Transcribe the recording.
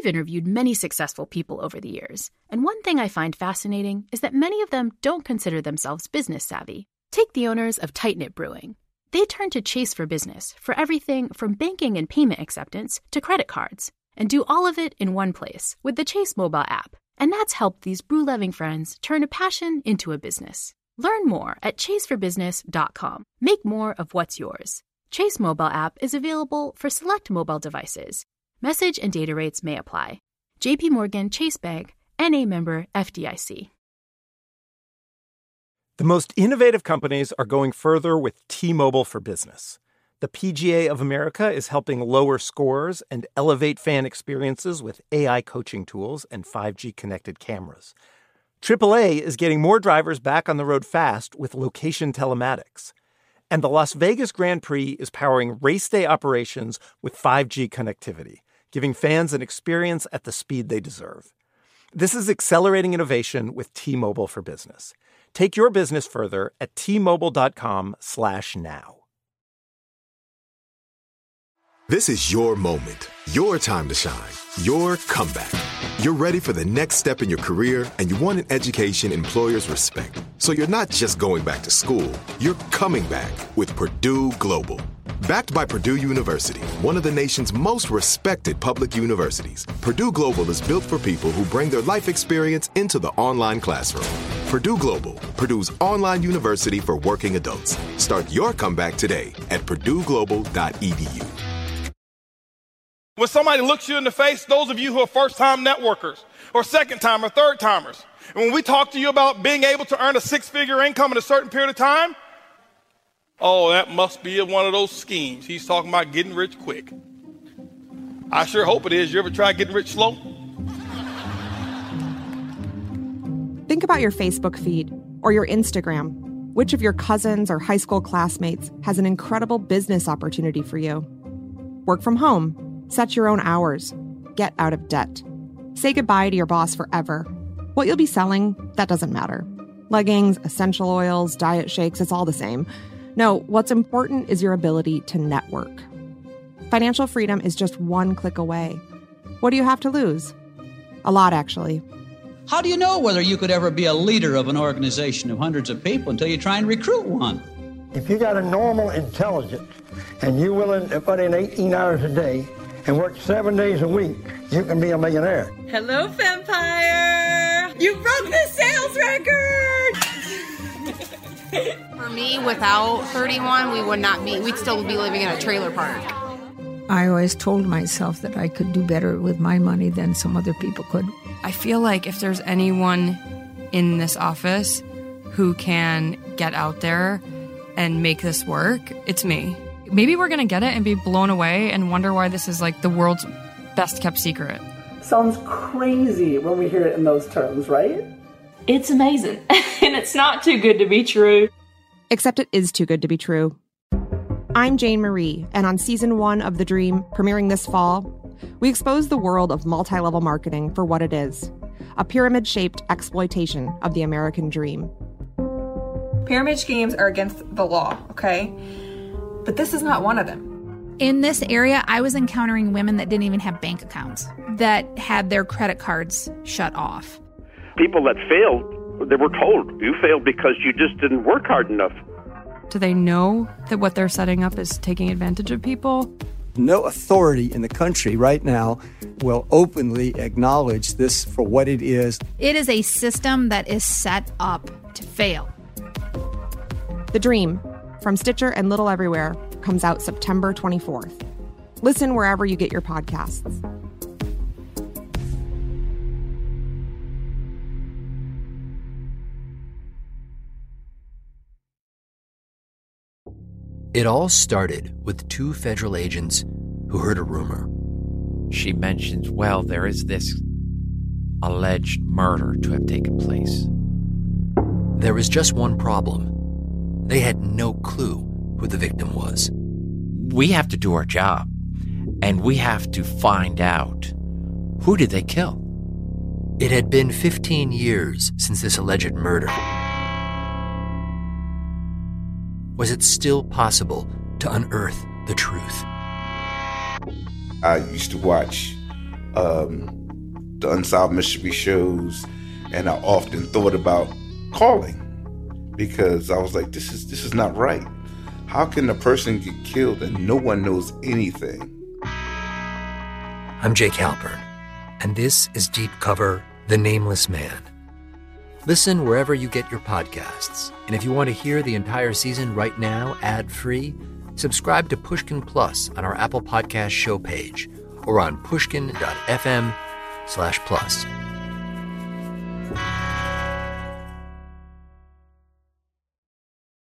interviewed many successful people over the years, and one thing I find fascinating is that many of them don't consider themselves business savvy. Take the owners of Tight Knit Brewing. They turned to Chase for Business for everything from banking and payment acceptance to credit cards, and do all of it in one place with the Chase mobile app. And that's helped these brew-loving friends turn a passion into a business. Learn more at chaseforbusiness.com. Make more of what's yours. Chase mobile app is available for select mobile devices. Message and data rates may apply. J.P. Morgan Chase Bank, N.A. member FDIC. The most innovative companies are going further with T-Mobile for Business. The PGA of America is helping lower scores and elevate fan experiences with AI coaching tools and 5G connected cameras. AAA is getting more drivers back on the road fast with location telematics. And the Las Vegas Grand Prix is powering race day operations with 5G connectivity, giving fans an experience at the speed they deserve. This is accelerating innovation with T-Mobile for Business. Take your business further at T-Mobile.com/now. This is your moment, your time to shine, your comeback. You're ready for the next step in your career, and you want an education employers respect. So you're not just going back to school, you're coming back with Purdue Global. Backed by Purdue University, one of the nation's most respected public universities, Purdue Global is built for people who bring their life experience into the online classroom. Purdue Global, Purdue's online university for working adults. Start your comeback today at purdueglobal.edu. When somebody looks you in the face, those of you who are first-time networkers or second-time or third-timers, and when we talk to you about being able to earn a six-figure income in a certain period of time, oh, that must be one of those schemes. He's talking about getting rich quick. I sure hope it is. You ever try getting rich slow? Think about your Facebook feed or your Instagram. Which of your cousins or high school classmates has an incredible business opportunity for you? Work from home. Set your own hours. Get out of debt. Say goodbye to your boss forever. What you'll be selling, that doesn't matter. Leggings, essential oils, diet shakes, it's all the same. No, what's important is your ability to network. Financial freedom is just one click away. What do you have to lose? A lot, actually. How do you know whether you could ever be a leader of an organization of hundreds of people until you try and recruit one? If you got a normal intelligence and you're willing to put in 18 hours a day and work 7 days a week, you can be a millionaire. Hello, Vampire! You broke the sales record! For me, without 31, we'd still be living in a trailer park. I always told myself that I could do better with my money than some other people could. I feel like if there's anyone in this office who can get out there and make this work, it's me. Maybe we're going to get it and be blown away and wonder why this is like the world's best kept secret. Sounds crazy when we hear it in those terms, right? It's amazing. And it's not too good to be true. Except it is too good to be true. I'm Jane Marie, and on Season 1 of The Dream, premiering this fall, we expose the world of multi-level marketing for what it is, a pyramid-shaped exploitation of the American dream. Pyramid schemes are against the law, okay? But this is not one of them. In this area, I was encountering women that didn't even have bank accounts, that had their credit cards shut off. People that failed, they were told, you failed because you just didn't work hard enough. Do they know that what they're setting up is taking advantage of people? No authority in the country right now will openly acknowledge this for what it is. It is a system that is set up to fail. The Dream, from Stitcher and Little Everywhere, comes out September 24th. Listen wherever you get your podcasts. It all started with two federal agents who heard a rumor. She mentions, well, there is this alleged murder to have taken place. There was just one problem. They had no clue who the victim was. We have to do our job, and we have to find out, who did they kill? It had been 15 years since this alleged murder. Was it still possible to unearth the truth? I used to watch the Unsolved Mystery shows, and I often thought about calling because I was like, this is not right. How can a person get killed and no one knows anything? I'm Jake Halpern, and this is Deep Cover, The Nameless Man. Listen wherever you get your podcasts. And if you want to hear the entire season right now, ad-free, subscribe to Pushkin Plus on our Apple Podcast show page or on pushkin.fm/plus.